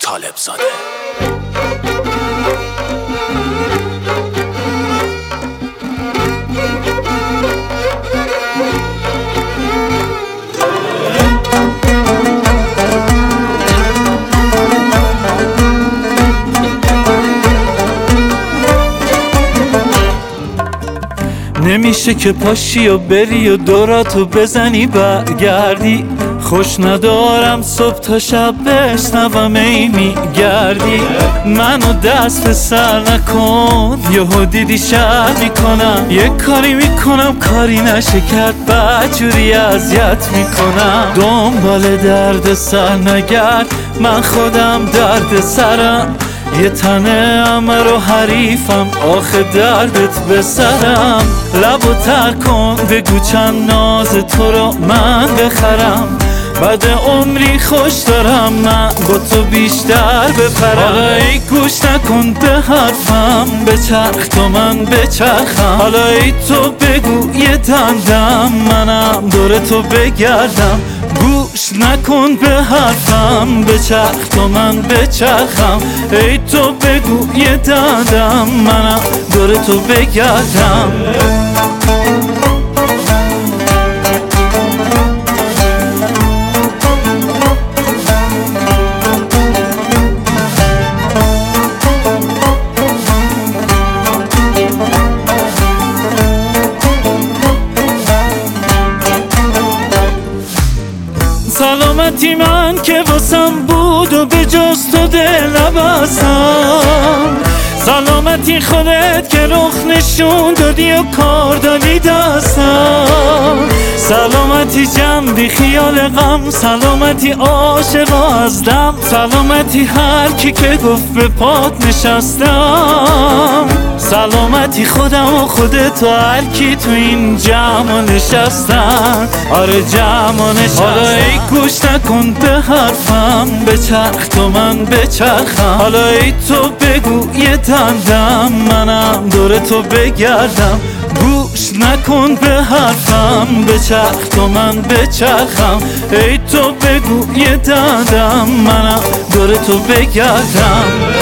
طالب زاده. نمیشه که پاشی و بری و دوراتو بزنی برگردی، خوش ندارم صبح تا شب بشنوم ای میگردی. منو دست به سر نکن، یهو دیدی شر میکنم، یه کاری میکنم کاری نشه کرد بدجوری اذیت میکنم. دنبال درد سر نگرد، من خودم درد سرم، یه تنه امر و حریفم آخه دردت به سرم. لبو تر کن بگو چند ناز تو رو من بخرم، بعد عمری خوش دارم من با تو بیشتر بپرم. حالا ای گوش نکن به حرفم، بچرخ تو من بچرخم. حالا ای تو بگو یه دندم، منم دور تو بگردم. گوش نکن به حرفم، بچرخ تو من بچرخم. ای تو بگو یه دندم، منم دور تو بگردم. سلامتی من که واسم بود و به جز تو دل نبستم، سلامتی خودت که رخ نشون دادی و کار دادی دستم. سلامتی جمع بی خیال غم، سلامتی عاشق از دم، سلامتی هر کی که گفت به پات نشستم. سلامتی خودم و خودت و هر کی تو این جمع نشستن، آره جمع نشستن. حالا ای گوش نکن به حرفم، بچرخ تو من بچرخم. حالا ای تو بگو یه دندم، منم دور تو بگردم. گوش نکن به حرفم، بچرخ تو من بچرخم. ای تو بگو یه دندم، منم دور تو بگردم.